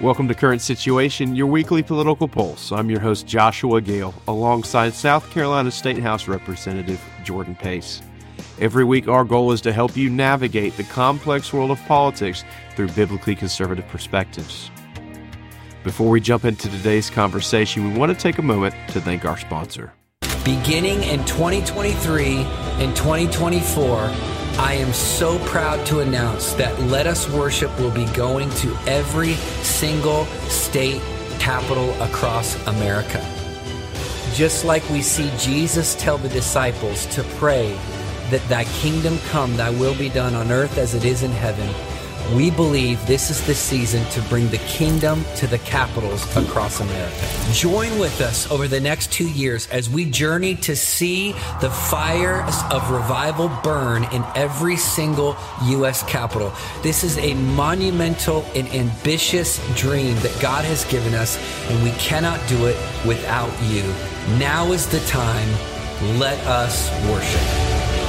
Welcome to Current Situation, your weekly political pulse. I'm your host, Joshua Gale, alongside South Carolina State House Representative Jordan Pace. Every week, our goal is to help you navigate the complex world of politics through biblically conservative perspectives. Before we jump into today's conversation, we want to take a moment to thank our sponsor. Beginning in 2023 and 2024, I am so proud to announce that Let Us Worship will be going to every single state capital across America. Just like we see Jesus tell the disciples to pray that thy kingdom come, thy will be done on earth as it is in heaven, we believe this is the season to bring the kingdom to the capitals across America. Join with us over the next 2 years as we journey to see the fires of revival burn in every single U.S. capital. This is a monumental and ambitious dream that God has given us, and we cannot do it without you. Now is the time. Let us worship.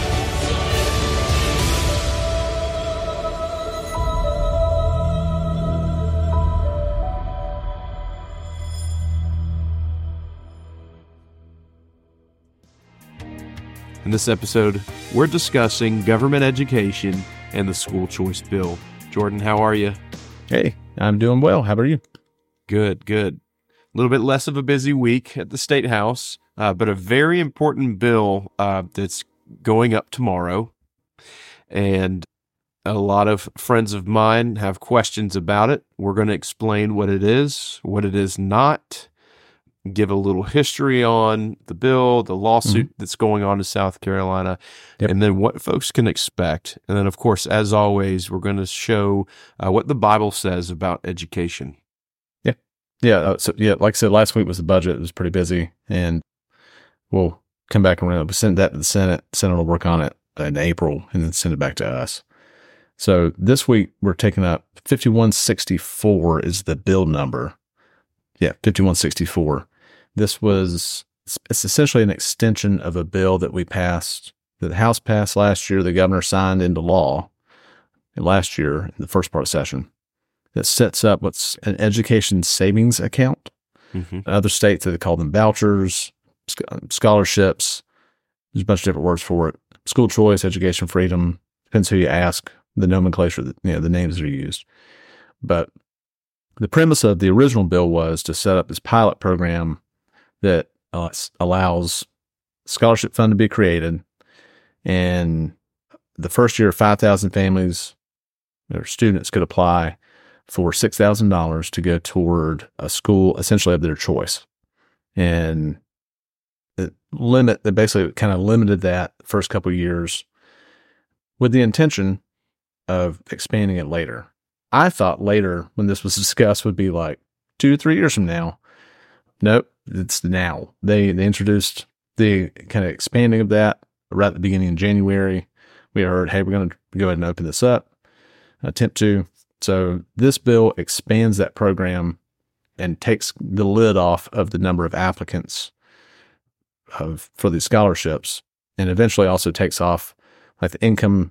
In this episode, we're discussing government education and the school choice bill. Jordan, how are you? Hey, I'm doing well. How about you? Good. A little bit less of a busy week at the State House, but a very important bill that's going up tomorrow. And a lot of friends of mine have questions about it. We're going to explain what it is not, give a little history on the bill, the lawsuit that's going on in South Carolina, and then what folks can expect. And then, of course, as always, we're going to show what the Bible says about education. So like I said, last week was the budget. It was pretty busy, and we'll come back around. We send that to the Senate. Senate will work on it in April and then send it back to us. So this week, we're taking up 5164 is the bill number. 5164. It's essentially an extension of a bill that that the House passed last year, the governor signed into law last year in the first part of session, that sets up what's an education savings account. Other states, they call them vouchers, scholarships. There's a bunch of different words for it. School choice, education freedom, depends who you ask, the nomenclature, the names that are used. But the premise of the original bill was to set up this pilot program that allows scholarship fund to be created, and the first year 5,000 families or students could apply for $6,000 to go toward a school essentially of their choice. And they basically kind of limited that the first couple of years with the intention of expanding it later. I thought later, when this was discussed, would be like 2-3 years from now. Nope, it's now. They introduced the kind of expanding of that right at the beginning of January. We heard, hey, we're going to go ahead and open this up, attempt to. So this bill expands that program and takes the lid off of the number of applicants for these scholarships, and eventually also takes off like the income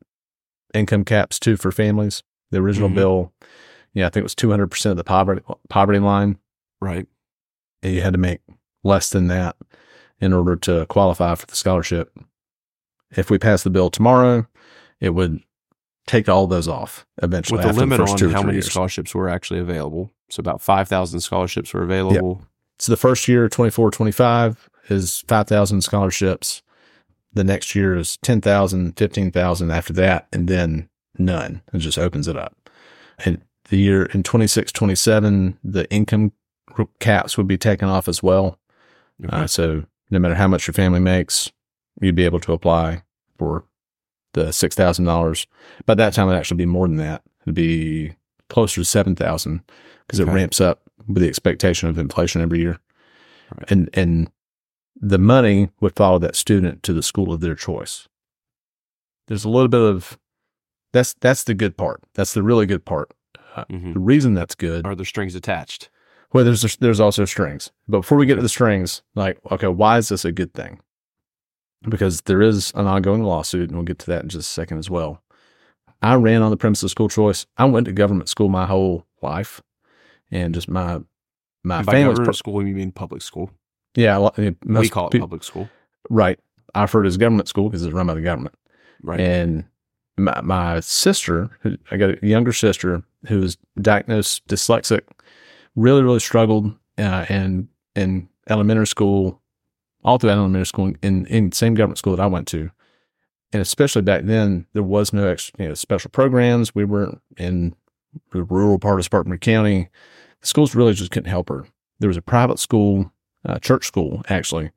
caps too for families. The original bill, I think it was 200% of the poverty line. Right. And you had to make less than that in order to qualify for the scholarship. If we pass the bill tomorrow, it would take all those off eventually. With a limit on how many scholarships were actually available. So about 5,000 scholarships were available. Yep. So the first year, 24-25, is 5,000 scholarships. The next year is 10,000, 15,000 after that, and then none. It just opens it up. And the year in 26-27, the income caps would be taken off as well. Okay. So no matter how much your family makes, you'd be able to apply for the $6,000. By that time, it'd actually be more than that. It'd be closer to 7,000 because it ramps up with the expectation of inflation every year. Right. And the money would follow that student to the school of their choice. There's a little bit of that's the good part. That's the really good part. The reason that's good. Are there strings attached? Well, there's also strings. But before we get to the strings, like, okay, why is this a good thing? Because there is an ongoing lawsuit, and we'll get to that in just a second as well. I ran on the premise of school choice. I went to government school my whole life, and just my By family's government school, you mean public school? yeah. We call it public school. Right. I refer to it as government school because it's run by the government. Right. And my sister, I got a younger sister who was diagnosed dyslexic, really, really struggled in elementary school, all through elementary school, in the same government school that I went to. And especially back then, there was no extra, special programs. We weren't in the rural part of Spartanburg County. The schools really just couldn't help her. There was a private school, church school, actually,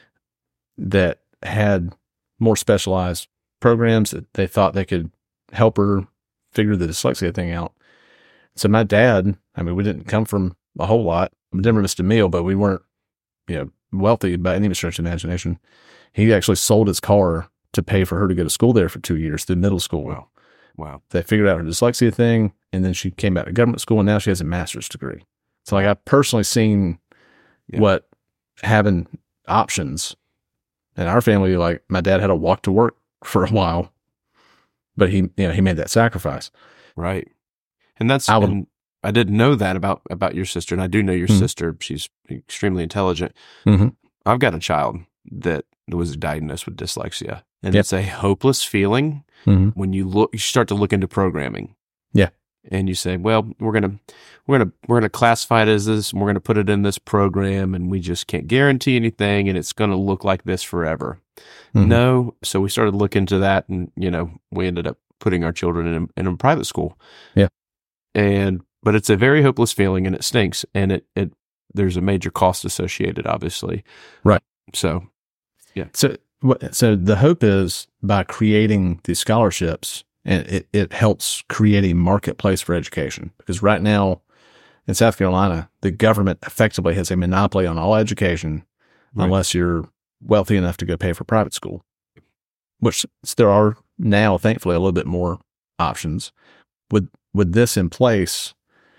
that had more specialized programs that they thought they could help her figure the dyslexia thing out. So my dad, we didn't come from a whole lot. We never missed a meal, but we weren't, wealthy by any stretch of imagination. He actually sold his car to pay for her to go to school there for 2 years through middle school. Wow. They figured out her dyslexia thing, and then she came back to government school, and now she has a master's degree. So I've personally seen what having options. In our family, my dad had to walk to work for a while, but he made that sacrifice. Right. And I didn't know that about your sister, and I do know your sister. She's extremely intelligent. Mm-hmm. I've got a child that was diagnosed with dyslexia, and it's a hopeless feeling when you start to look into programming. Yeah. And you say, well, we're gonna classify it as this, and we're gonna put it in this program, and we just can't guarantee anything, and it's gonna look like this forever. Mm-hmm. No. So we started looking into that, and we ended up putting our children in a private school. Yeah. But it's a very hopeless feeling, and it stinks, and there's a major cost associated, obviously. Right. So, yeah. So the hope is by creating these scholarships, and it helps create a marketplace for education, because right now in South Carolina, the government effectively has a monopoly on all education unless you're wealthy enough to go pay for private school, which there are now, thankfully, a little bit more options. With this in place,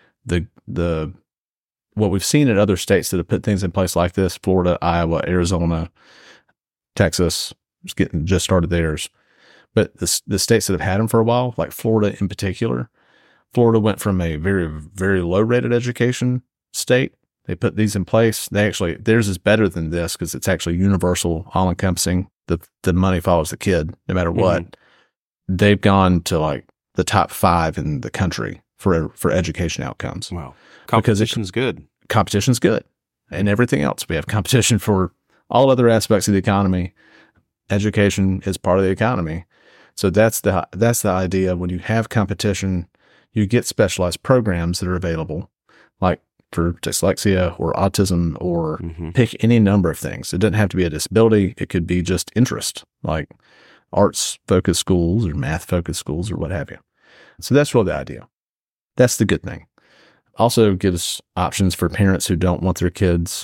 the what we've seen in other states that have put things in place like this, Florida, Iowa, Arizona, Texas, just started theirs. But the states that have had them for a while, like Florida in particular, Florida went from a very, very low rated education state. They put these in place. Theirs is better than this because it's actually universal, all encompassing. The money follows the kid no matter what. Mm-hmm. They've gone to the top 5 in the country for education outcomes. Wow. Competition's good. Competition's good. And everything else. We have competition for all other aspects of the economy. Education is part of the economy. So that's the idea. When you have competition, you get specialized programs that are available, like for dyslexia or autism or pick any number of things. It doesn't have to be a disability. It could be just interest, like arts-focused schools or math-focused schools or what have you. So that's really the idea. That's the good thing. Also gives options for parents who don't want their kids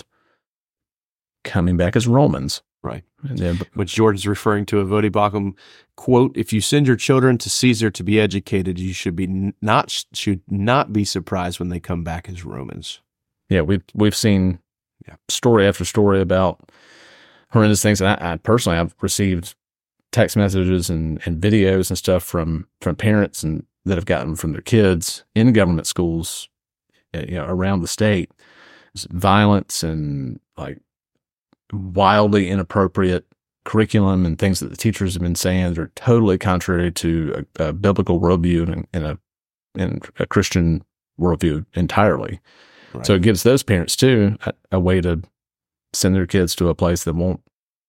coming back as Romans. Right. Which Jordan's referring to a Voddie Baucham quote: "If you send your children to Caesar to be educated, you should not be surprised when they come back as Romans." Yeah, we've seen story after story about horrendous things. And I personally, I've received text messages and videos and stuff from parents and that have gotten from their kids in government schools, around the state. It's violence and wildly inappropriate curriculum and things that the teachers have been saying that are totally contrary to a biblical worldview and a Christian worldview entirely. Right. So it gives those parents too a way to send their kids to a place that won't,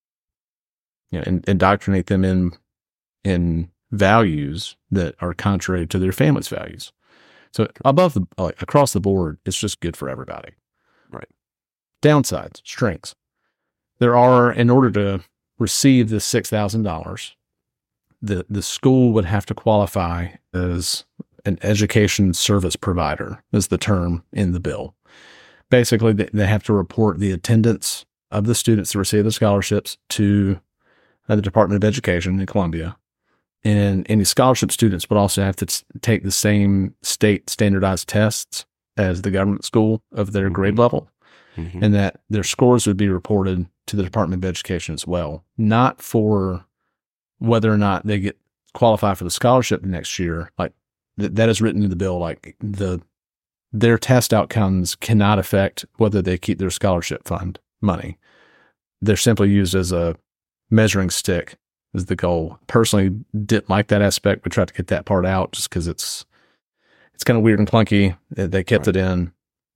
indoctrinate them in values that are contrary to their family's values. So across the board, it's just good for everybody. Right. Downsides, strengths. There are, in order to receive this $6,000, the school would have to qualify as an education service provider, is the term in the bill. Basically, they have to report the attendance of the students that receive the scholarships to the Department of Education in Columbia. And any scholarship students would also have to take the same state standardized tests as the government school of their grade level, and that their scores would be reported to the Department of Education as well, not for whether or not they get qualified for the scholarship next year. That is written in the bill, the their test outcomes cannot affect whether they keep their scholarship fund money. They're simply used as a measuring stick is the goal. Personally, didn't like that aspect. We tried to get that part out just because it's kind of weird and clunky. They kept it in.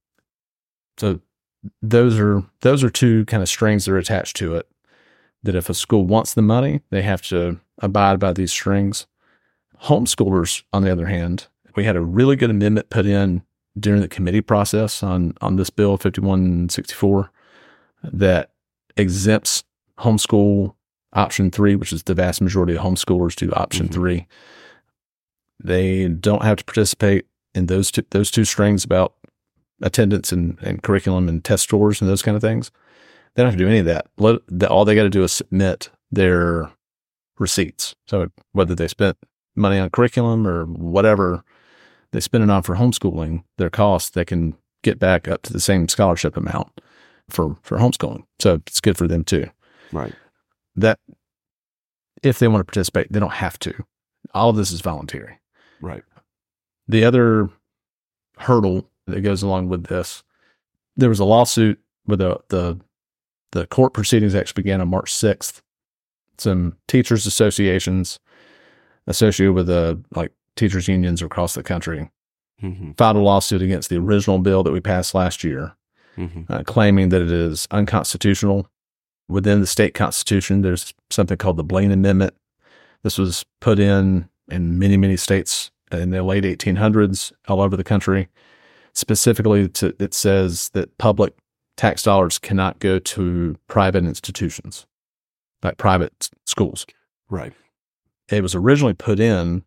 So those are two kind of strings that are attached to it, that if a school wants the money, they have to abide by these strings. Homeschoolers, on the other hand, we had a really good amendment put in during the committee process on this bill, 5164, that exempts homeschool option 3, which is the vast majority of homeschoolers do option 3. They don't have to participate in those two strings about attendance and curriculum and test scores and those kind of things. They don't have to do any of that. All they got to do is submit their receipts. So whether they spent money on curriculum or whatever they spend it on for homeschooling, their costs, they can get back up to the same scholarship amount for homeschooling. So it's good for them too. Right. That if they want to participate, they don't have to. All of this is voluntary. Right. The other hurdle that goes along with this, there was a lawsuit where the court proceedings actually began on March 6th. Some teachers associations associated with teachers unions across the country filed a lawsuit against the original bill that we passed last year, claiming that it is unconstitutional. Within the state constitution, there's something called the Blaine Amendment. This was put in many, many states in the late 1800s all over the country. Specifically, it says that public tax dollars cannot go to private institutions, like private schools. Right. It was originally put in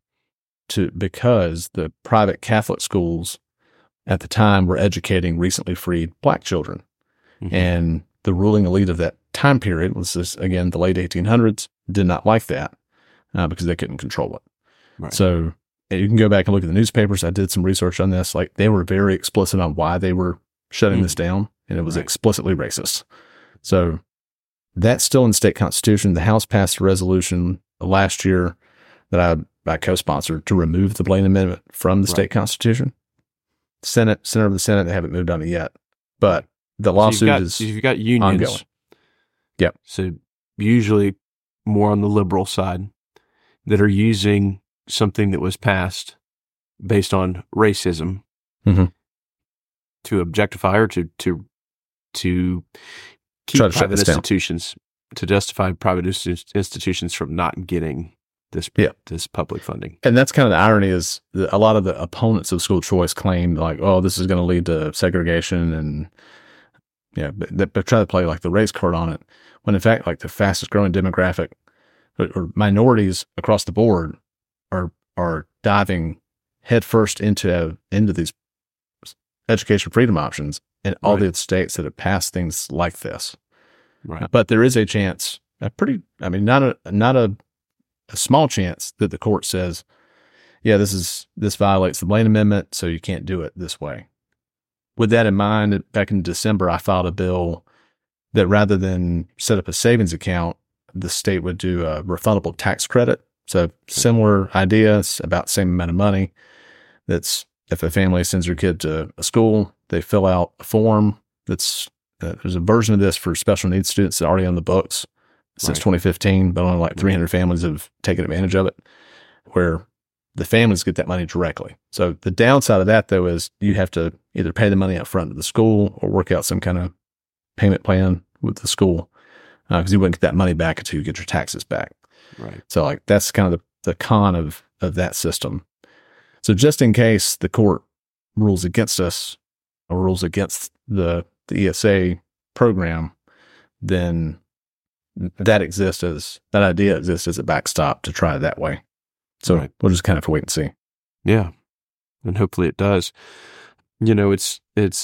because the private Catholic schools at the time were educating recently freed Black children. And the ruling elite of that time period was this, again, the late 1800s, did not like that because they couldn't control it. Right. So you can go back and look at the newspapers. I did some research on this. Like, they were very explicit on why they were shutting this down, and it was explicitly racist. So that's still in the state constitution. The House passed a resolution last year that I co-sponsored to remove the Blaine Amendment from the state constitution. Center of the Senate, they haven't moved on it yet, but the lawsuit you've got unions. ongoing. Yep. So usually more on the liberal side that are using something that was passed based on racism to objectify or to keep private institutions, to justify private institutions from not getting this public funding. And that's kind of the irony is that a lot of the opponents of school choice claim like, oh, this is going to lead to segregation and but try to play like the race card on it. When in fact, like the fastest growing demographic or minorities across the board are diving headfirst into these education freedom options in all the states that have passed things like this. Right. But there is a chance, not a small chance that the court says, yeah, this violates the Blaine Amendment, so you can't do it this way. With that in mind, back in December, I filed a bill that rather than set up a savings account, the state would do a refundable tax credit. So similar ideas, about the same amount of money. That's if a family sends their kid to a school, they fill out a form. There's a version of this for special needs students that's already on the books since 2015, but only like 300 families have taken advantage of it, where the families get that money directly. So the downside of that, though, is you have to either pay the money up front to the school or work out some kind of payment plan with the school because you wouldn't get that money back until you get your taxes back. Right. So like that's kind of the con of that system. So just in case the court rules against us or rules against the ESA program, then that idea exists as a backstop to try it that way. So we'll just kind of have to wait and see. Yeah. And hopefully it does. It's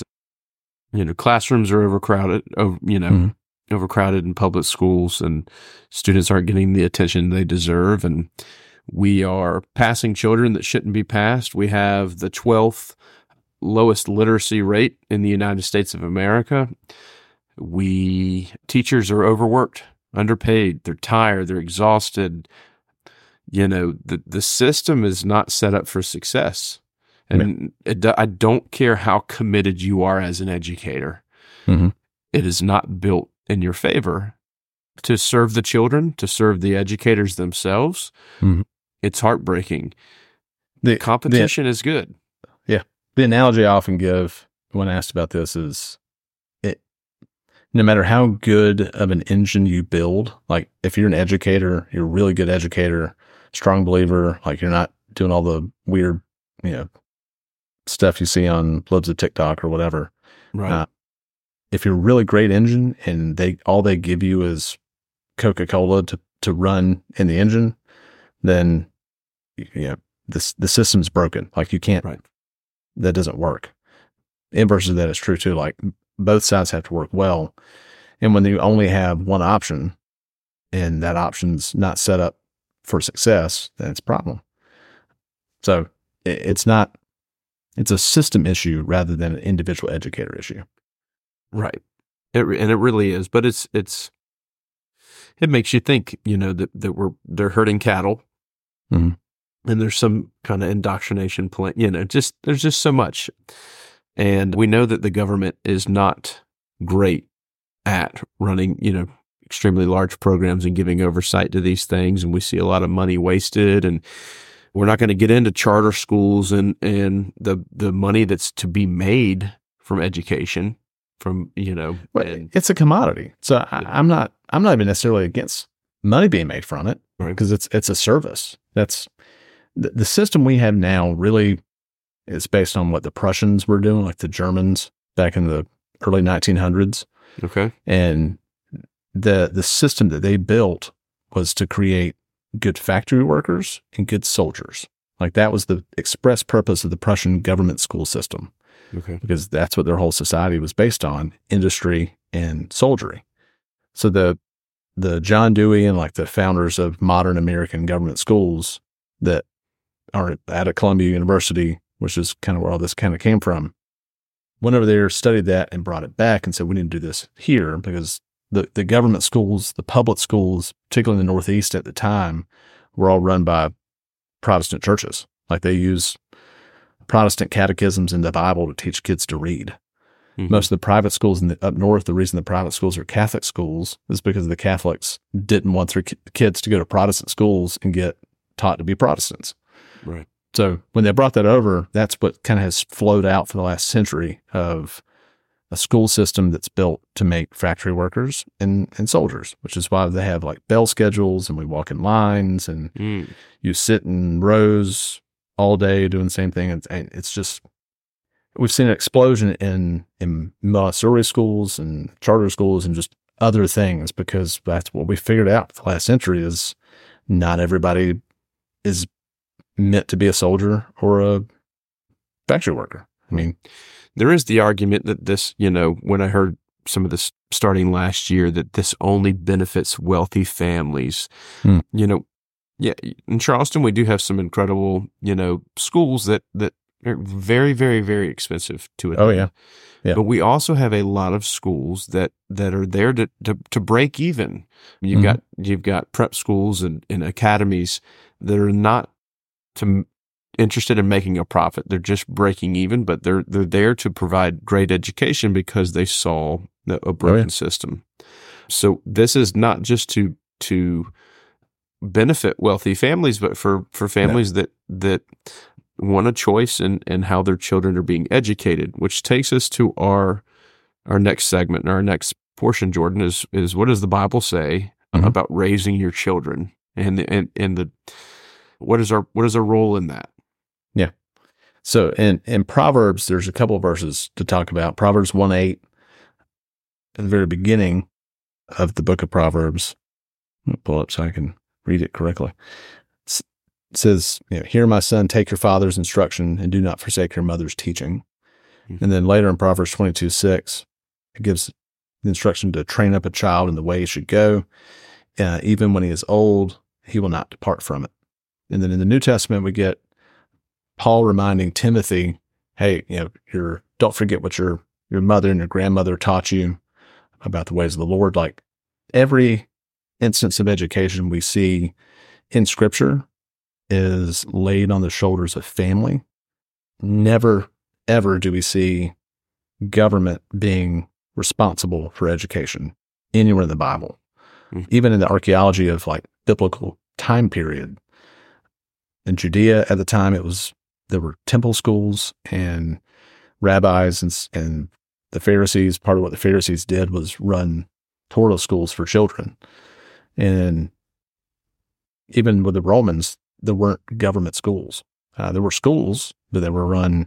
classrooms are overcrowded, overcrowded in public schools, and students aren't getting the attention they deserve. And we are passing children that shouldn't be passed. We have the 12th lowest literacy rate in the United States of America. Teachers are overworked, underpaid, they're tired, they're exhausted. The system is not set up for success. And I don't care how committed you are as an educator. Mm-hmm. It is not built in your favor to serve the children, to serve the educators themselves. Mm-hmm. It's heartbreaking. The competition is good. Yeah. The analogy I often give when asked about this is no matter how good of an engine you build, like if you're an educator, you're a really good educator, strong believer, like you're not doing all the weird, stuff you see on loads of TikTok or whatever. Right. If you're a really great engine and all they give you is Coca-Cola to run in the engine, then the system's broken. Like you can't. Right. That doesn't work. Inverse of that is true too. Like both sides have to work well, and when you only have one option, and that option's not set up for success, then it's a problem. So it's not. It's a system issue rather than an individual educator issue. Right. And it really is, but it makes you think, that they're herding cattle, mm-hmm. and there's some kind of indoctrination plan, there's just so much. And we know that the government is not great at running, extremely large programs and giving oversight to these things. And we see a lot of money wasted, and we're not going to get into charter schools and the money that's to be made from education. It's a commodity. So I'm not even necessarily against money being made from it, because it's a service. That's the system we have now really is based on what the Prussians were doing, like the Germans back in the early 1900s. Okay. And the system that they built was to create good factory workers and good soldiers. Like that was the express purpose of the Prussian government school system. Okay. Because that's what their whole society was based on, industry and soldiery. So the John Dewey and like the founders of modern American government schools that are at Columbia University, which is kind of where all this kind of came from, went over there, studied that, and brought it back and said, we need to do this here, because the government schools, the public schools, particularly in the Northeast at the time, were all run by Protestant churches. Like they use Protestant catechisms in the Bible to teach kids to read. Mm-hmm. Most of the private schools up north, the reason the private schools are Catholic schools is because the Catholics didn't want their kids to go to Protestant schools and get taught to be Protestants. Right. So when they brought that over, that's what kind of has flowed out for the last century of a school system that's built to make factory workers and soldiers, which is why they have like bell schedules, and we walk in lines, and you sit in rows all day doing the same thing. And it's just, we've seen an explosion in Montessori schools and charter schools and just other things, because that's what we figured out for the last century is not everybody is meant to be a soldier or a factory worker. I mean, there is the argument that this, when I heard some of this starting last year, that this only benefits wealthy families. Yeah, in Charleston, we do have some incredible, schools that are very, very, very expensive to attend. Oh, yeah. Yeah. But we also have a lot of schools that are there to break even. You've got prep schools and academies that are not interested in making a profit. They're just breaking even, but they're there to provide great education because they saw a broken system. So this is not just to benefit wealthy families, but for families that want a choice in how their children are being educated, which takes us to our next segment and our next portion, Jordan, is what does the Bible say about raising your children, and what is our role in that? Yeah. So in Proverbs, there's a couple of verses to talk about. Proverbs 1:8, at the very beginning of the book of Proverbs. I'll pull it up so I can read it correctly. It says, "Hear, my son, take your father's instruction, and do not forsake your mother's teaching." Mm-hmm. And then later in Proverbs 22:6, it gives the instruction to train up a child in the way he should go. Even when he is old, he will not depart from it. And then in the New Testament, we get Paul reminding Timothy, hey, don't forget what your mother and your grandmother taught you about the ways of the Lord. Like every instance of education we see in Scripture is laid on the shoulders of family. never, ever do we see government being responsible for education anywhere in the Bible. Mm. Even in the archaeology of like biblical time period. In Judea at the time, there were temple schools and rabbis and the Pharisees. Part of what the Pharisees did was run Torah schools for children. And even with the Romans, there weren't government schools. There were schools, but they weren't run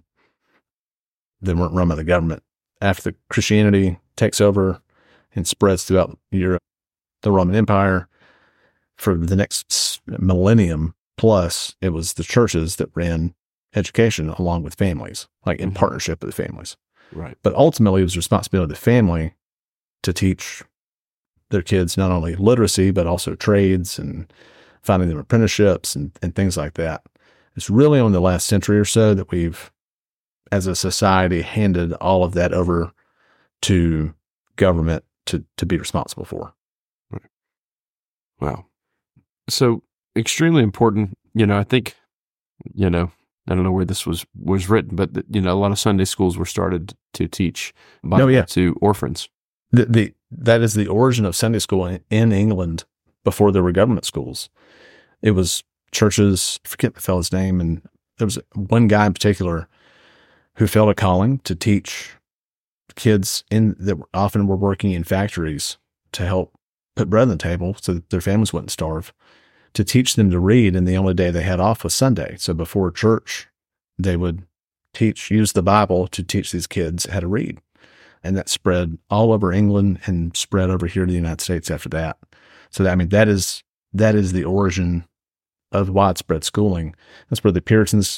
by the government. After the Christianity takes over and spreads throughout Europe, the Roman Empire, for the next millennium plus, it was the churches that ran education along with families, like in partnership with the families. Right. But ultimately, it was the responsibility of the family to teach their kids not only literacy, but also trades and finding them apprenticeships and things like that. It's really only the last century or so that we've, as a society, handed all of that over to government to be responsible for. Right. Wow. So extremely important, I think, I don't know where this was written, but a lot of Sunday schools were started to teach Bible to orphans. That is the origin of Sunday school in England before there were government schools. It was churches, I forget the fellow's name, and there was one guy in particular who felt a calling to teach kids that often were working in factories to help put bread on the table so that their families wouldn't starve, to teach them to read, and the only day they had off was Sunday. So before church, they would use the Bible to teach these kids how to read. And that spread all over England and spread over here to the United States after that. So that is the origin of widespread schooling. That's where the Puritans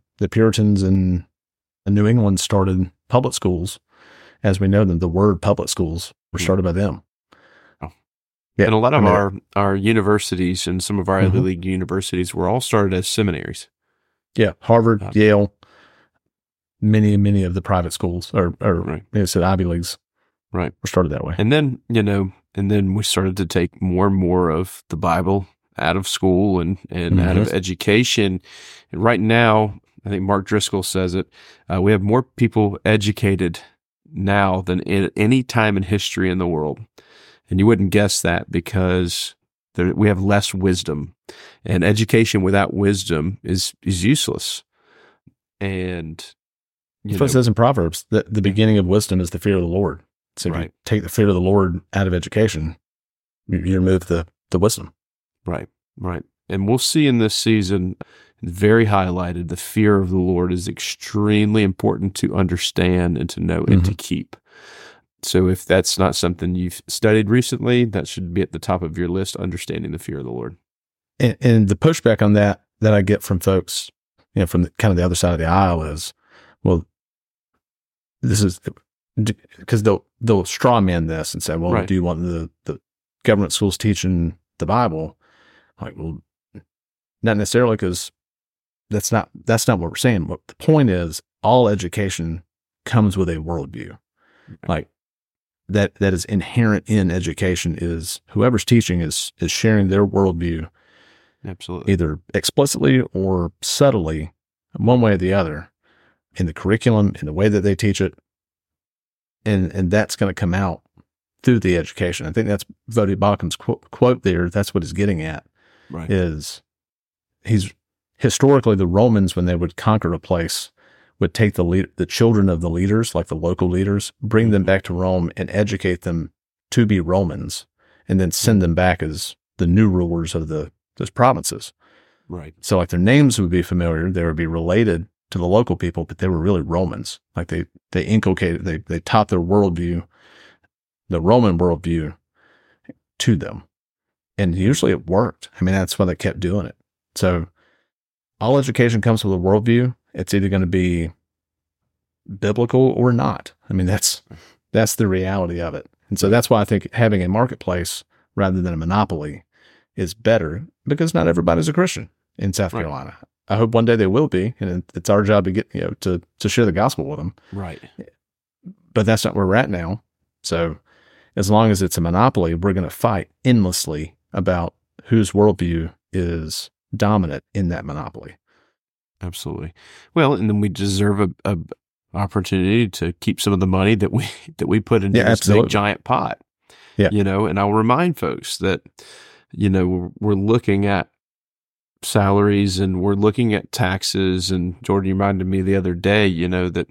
in New England started public schools, as we know them. The word public schools were started by them. Yeah, and a lot of our universities and some of our Ivy League universities were all started as seminaries. Yeah, Harvard, Yale, many of the private schools or right. I said Ivy Leagues, right, were started that way. And then we started to take more and more of the Bible out of school and out of education. And right now, I think Mark Driscoll says it. We have more people educated now than in any time in history in the world. And you wouldn't guess that because we have less wisdom, and education without wisdom is useless. And it says in Proverbs that the beginning of wisdom is the fear of the Lord. So if you take the fear of the Lord out of education, you remove the wisdom. Right. And we'll see in this season, very highlighted, the fear of the Lord is extremely important to understand and to know and to keep. So if that's not something you've studied recently, that should be at the top of your list, understanding the fear of the Lord. And the pushback on that I get from folks, from kind of the other side of the aisle is, well, this is because they'll straw man this and say, well, do you want the government schools teaching the Bible? Like, well, not necessarily, because that's not what we're saying. What the point is, all education comes with a worldview. Like that is inherent in education is whoever's teaching is sharing their worldview. Absolutely. Either explicitly or subtly, one way or the other, in the curriculum, in the way that they teach it. And that's going to come out through the education. I think that's Voddie Baucham's quote there. That's what he's getting at. Right. He's historically, the Romans, when they would conquer a place, would take the children of the leaders, like the local leaders, bring them back to Rome and educate them to be Romans, and then send them back as the new rulers of those provinces. Right. So like their names would be familiar, they would be related to the local people, but they were really Romans. Like they inculcated, they taught their worldview, the Roman worldview, to them. And usually it worked. I mean, that's why they kept doing it. So all education comes with a worldview. It's either going to be biblical or not. I mean, that's the reality of it. And so that's why I think having a marketplace rather than a monopoly is better, because not everybody's a Christian in South Carolina. I hope one day they will be, and it's our job to get, to share the gospel with them. Right. But that's not where we're at now. So as long as it's a monopoly, we're going to fight endlessly about whose worldview is dominant in that monopoly. Absolutely. Well, and then we deserve a opportunity to keep some of the money that we put into this big giant pot. Yeah. And I'll remind folks that, we're looking at salaries and we're looking at taxes. And Jordan, you reminded me the other day, that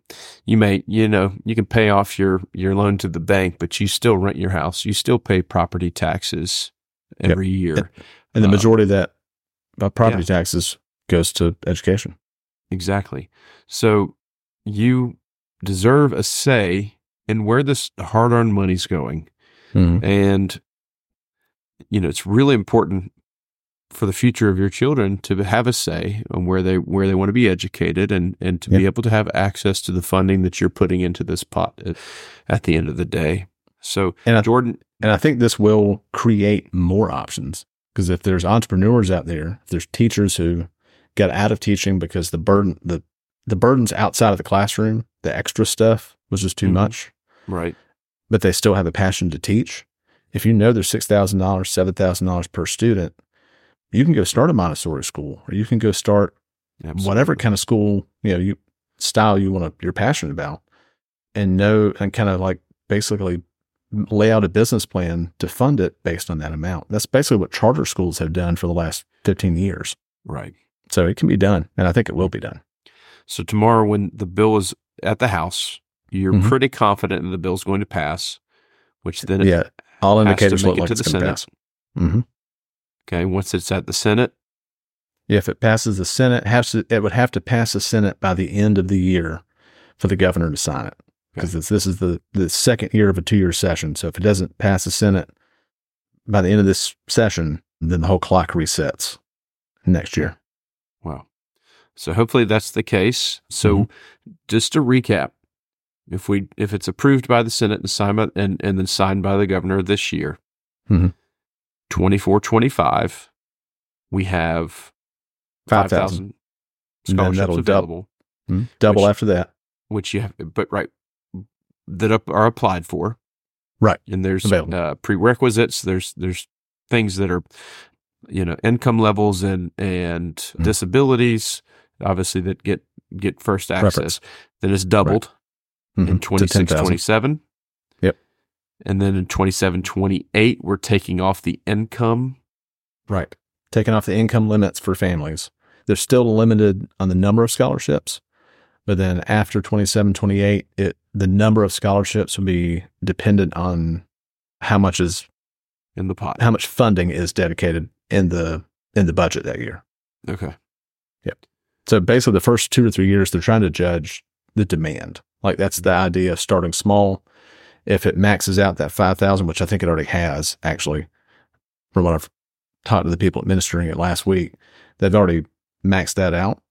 you can pay off your loan to the bank, but you still rent your house. You still pay property taxes every year. And the majority of that property taxes goes to education. Exactly. So you deserve a say in where this hard-earned money's going. Mm-hmm. And, it's really important for the future of your children to have a say on where they want to be educated and to be able to have access to the funding that you're putting into this pot at the end of the day. So, Jordan. And I think this will create more options, because if there's entrepreneurs out there, if there's teachers who got out of teaching because the burdens outside of the classroom, the extra stuff was just too much. Right. But they still have a passion to teach. If you know there's $6,000, $7,000 per student, you can go start a Montessori school, or you can go start whatever kind of school, style you're passionate about, and kind of like basically lay out a business plan to fund it based on that amount. That's basically what charter schools have done for the last 15 years. Right. So it can be done, and I think it will be done. So tomorrow, when the bill is at the House, you're pretty confident that the bill's going to pass, which then all has indicators to make look like it to the Senate. Pass. Mm-hmm. Okay, once it's at the Senate, if it passes the Senate, it would have to pass the Senate by the end of the year for the governor to sign it, because this is the second year of a 2-year session. So if it doesn't pass the Senate by the end of this session, then the whole clock resets next year. Wow. So hopefully that's the case. So just to recap, if it's approved by the Senate and signed by, and then signed by the governor this year, 24-25, we have 5,000 scholarships available. Double after that. Which you have, that are applied for. Right. And there's prerequisites. There's things that are, income levels and disabilities, obviously, that get first access. Preference. Then it's doubled in 26-27. Yep. And then in 27-28, we're taking off the income. Right. Taking off the income limits for families. They're still limited on the number of scholarships, but then after 27-28, the number of scholarships will be dependent on how much is in the pot, how much funding is dedicated in the budget that year. Okay. Yep. So basically, the first 2 or 3 years, they're trying to judge the demand. Like, that's the idea of starting small. If it maxes out that 5,000, which I think it already has, actually, from what I've talked to the people administering it last week, they've already maxed that out.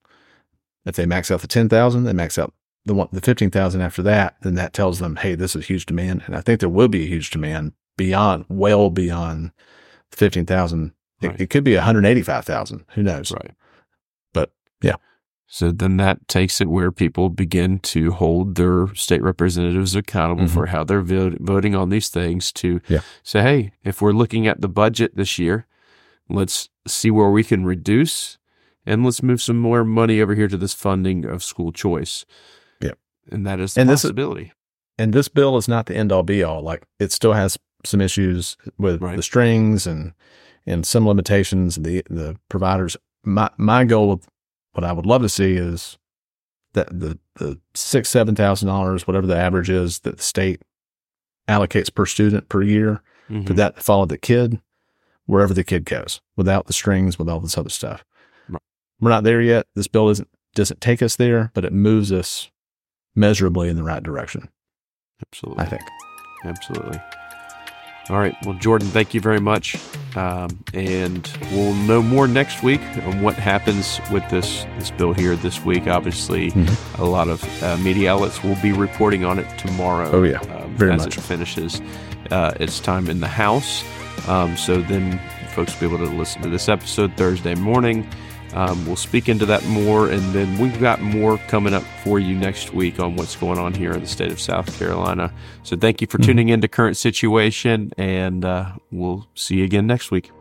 If they max out the 10,000, they max out the 15,000 after that, then that tells them, hey, this is huge demand. And I think there will be a huge demand well beyond 15,000. Right. It could be 185,000. Who knows? Right. But yeah. So then that takes it where people begin to hold their state representatives accountable for how they're voting on these things, to say, hey, if we're looking at the budget this year, let's see where we can reduce, and let's move some more money over here to this funding of school choice. Yeah. And that is the possibility. And this bill is not the end-all be-all. Like, it still has some issues with the strings and some limitations, the providers. My goal with what I would love to see is that the $6,000-$7,000, whatever the average is, that the state allocates per student per year, for that to follow the kid wherever the kid goes, without the strings, with all this other stuff. Right. We're not there yet. This bill doesn't take us there, but it moves us measurably in the right direction. Absolutely. I think. Absolutely. All right. Well, Jordan, thank you very much. And we'll know more next week on what happens with this bill here this week. Obviously, a lot of media outlets will be reporting on it tomorrow. Oh, yeah. Very as much. It finishes its time in the House. So then folks will be able to listen to this episode Thursday morning. We'll speak into that more, and then we've got more coming up for you next week on what's going on here in the state of South Carolina. So thank you for tuning in to Current Situation, and we'll see you again next week.